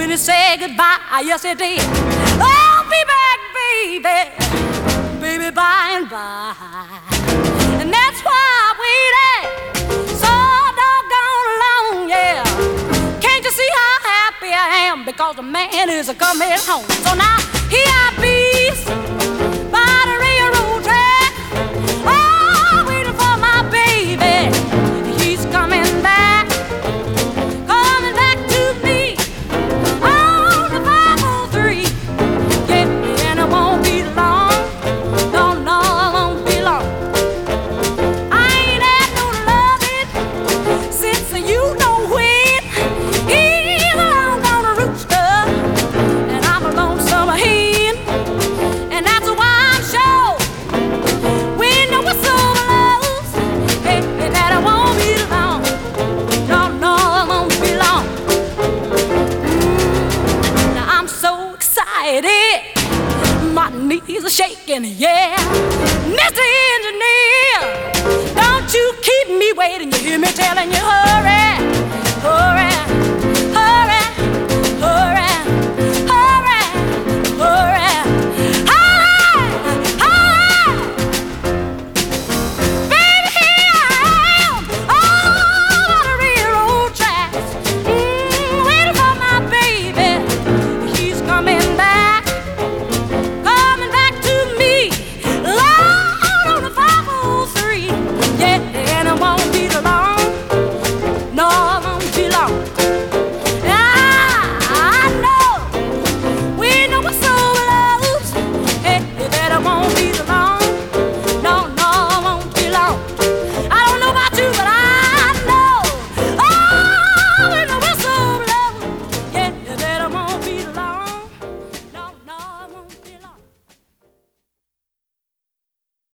when he said goodbye. Yes, he did. I'll be back, baby, baby, by and by. And that's why I waited so doggone long, yeah. Can't you see how happy I am? Because the man is coming home. So now here I be by the railroad track, oh, waiting for my baby. He's coming back to me on the 503. Yeah, and it won't be long. No, no, it won't be long. I ain't had no loving since you know when. He's a long-gone rooster, and I'm a lonesome hen. And that's why I'm sure when the whistle blows, hey, that it won't be long. No, no, it won't be long. Now I'm so excited, my knees are shaking, yeah.